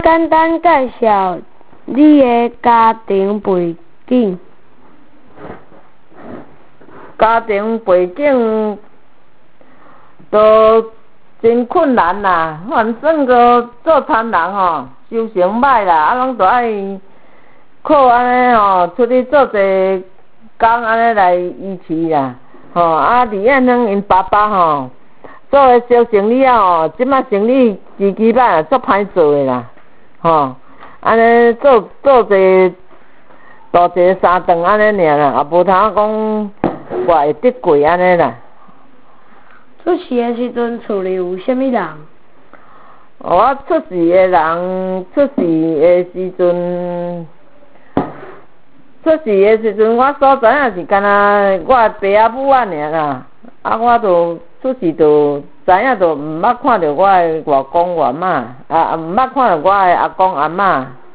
简单介绍你的家庭背景。 家庭背景都真困难啦，反正个做餐人吼，收成歹啦，拢着爱靠安尼吼出去做者工安尼来维持啦。李燕芳因爸爸吼做诶小生意吼，即摆生意支歹，足歹做诶啦。安尼做者大一三顿安尼尔啦，也无通讲偌会得过安尼啦。 出世诶时阵，厝里有啥物人？ 我出世诶人，出世诶时阵，我所知影是干那我爸仔母仔尔啦。我就出世就知影，就毋捌看着我诶外公外嬷，毋捌看着我诶阿公阿嬷。